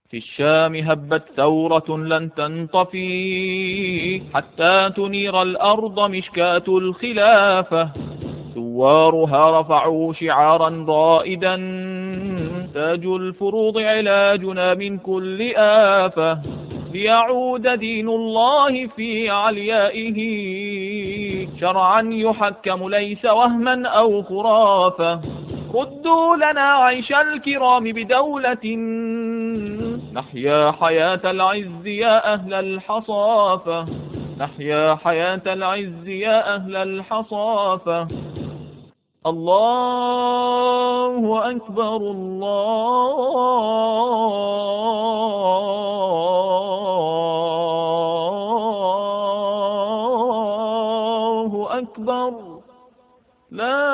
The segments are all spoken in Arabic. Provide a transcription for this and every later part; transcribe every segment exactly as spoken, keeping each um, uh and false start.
في الشام هبت ثورة لن تنطفي حتى تنير الأرض مشكاة الخلافة. ثوارها رفعوا شعارا رائدا: تاج الفروض علاجنا من كل آفة. ليعود دين الله في عليائه شرعا يحكم ليس وهما أو خرافة. ردوا لنا عيش الكرام بدولة نحيا حياة العز يا أهل الحصافة. نحيا حياة العز يا أهل الحصافة. الله أكبر الله أكبر. لا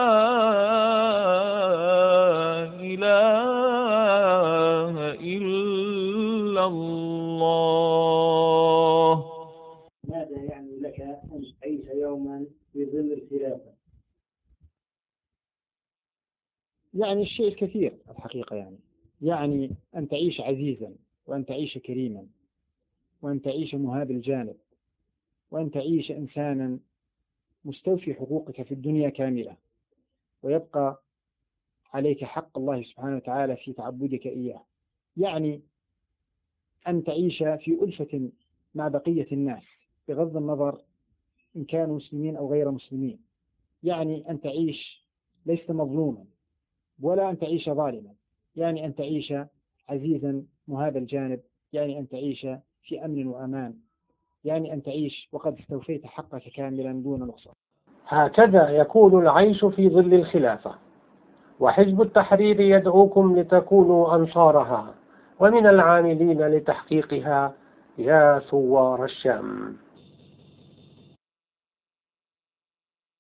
إله إلا الله. ماذا يعني لك أن تعيش يوما في ظل الخلافة؟ يعني الشيء الكثير الحقيقة، يعني يعني أن تعيش عزيزا، وأن تعيش كريما، وأن تعيش مهاب الجانب، وأن تعيش إنسانا مستوفي حقوقك في الدنيا كاملة، ويبقى عليك حق الله سبحانه وتعالى في تعبدك إياه. يعني أن تعيش في ألفة مع بقية الناس بغض النظر إن كانوا مسلمين أو غير مسلمين. يعني أن تعيش ليس مظلوما ولا أن تعيش ظالما، يعني أن تعيش عزيزا مهاب الجانب، يعني أن تعيش في أمن وأمان، يعني أن تعيش وقد استوفيت حقك كاملا دون نقصان. هكذا يكون العيش في ظل الخلافة، وحزب التحرير يدعوكم لتكونوا أنصارها ومن العاملين لتحقيقها يا ثوار الشام.